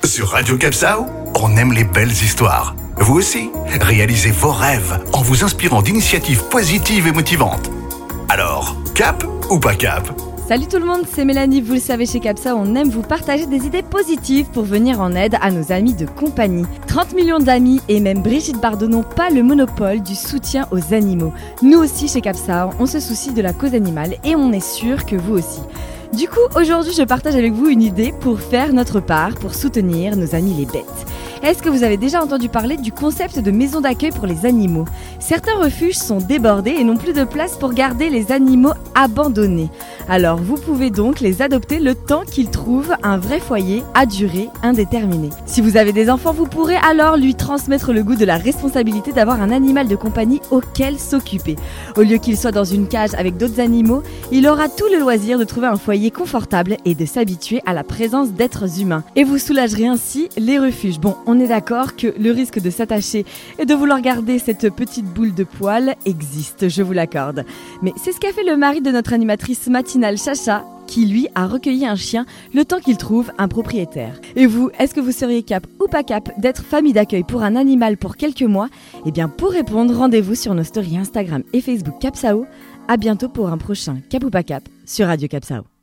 Sur Radio Capsao, on aime les belles histoires. Vous aussi, réalisez vos rêves en vous inspirant d'initiatives positives et motivantes. Alors, cap ou pas cap ? Salut tout le monde, c'est Mélanie. Vous le savez, chez Capsao, on aime vous partager des idées positives pour venir en aide à nos amis de compagnie. 30 millions d'amis et même Brigitte Bardot n'ont pas le monopole du soutien aux animaux. Nous aussi, chez Capsao, on se soucie de la cause animale et on est sûr que vous aussi. Du coup, aujourd'hui, je partage avec vous une idée pour faire notre part, pour soutenir nos amis les bêtes. Est-ce que vous avez déjà entendu parler du concept de maison d'accueil pour les animaux ? Certains refuges sont débordés et n'ont plus de place pour garder les animaux abandonnés. Alors vous pouvez donc les adopter le temps qu'ils trouvent un vrai foyer à durée indéterminée. Si vous avez des enfants, vous pourrez alors lui transmettre le goût de la responsabilité d'avoir un animal de compagnie auquel s'occuper. Au lieu qu'il soit dans une cage avec d'autres animaux, il aura tout le loisir de trouver un foyer confortable et de s'habituer à la présence d'êtres humains. Et vous soulagerez ainsi les refuges. Bon, on est d'accord que le risque de s'attacher et de vouloir garder cette petite boule de poil existe, je vous l'accorde. Mais c'est ce qu'a fait le mari de notre animatrice matinale Chacha, qui lui a recueilli un chien le temps qu'il trouve un propriétaire. Et vous, est-ce que vous seriez cap ou pas cap d'être famille d'accueil pour un animal pour quelques mois ? Eh bien pour répondre, rendez-vous sur nos stories Instagram et Facebook Capsao. À bientôt pour un prochain Cap ou pas cap sur Radio Capsao.